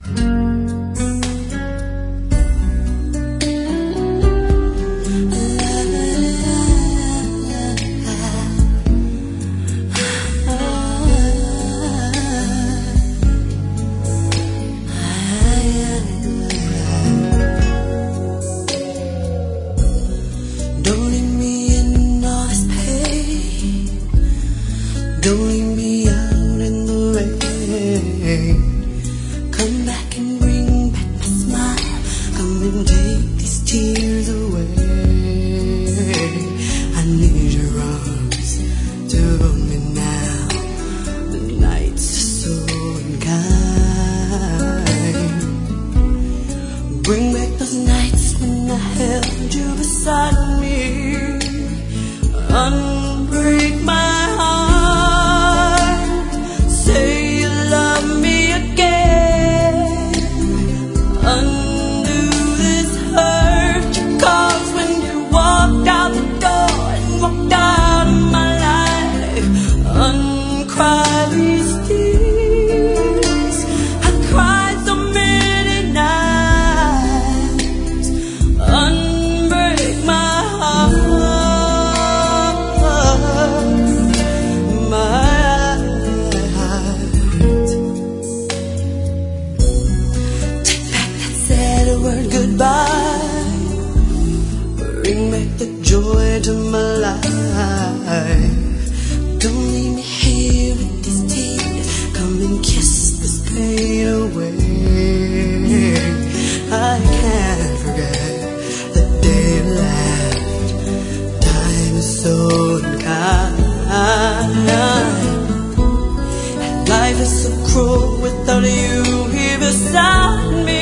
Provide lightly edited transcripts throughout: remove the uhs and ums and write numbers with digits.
Don't leave me in all this pain. Don't leave me out in the rain. Come back and bring back my smile. Come and take these tears away. I need your arms to hold me now. The nights are so unkind. Bring back those nights when I held you beside me. Unbreak my heart. Say you love me again. Undo this hurt you caused when you walked out the door and walked out of my life. Uncry these tears. I cried so many nights. Unbreak my heart. Goodbye. Bring back the joy to my life. Don't leave me here with these tears. Come and kiss this pain away. I can't forget the day you left. Time is so unkind, and life is so cruel without you here beside me.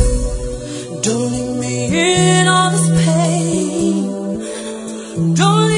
Don't leave me in all this pain. Don't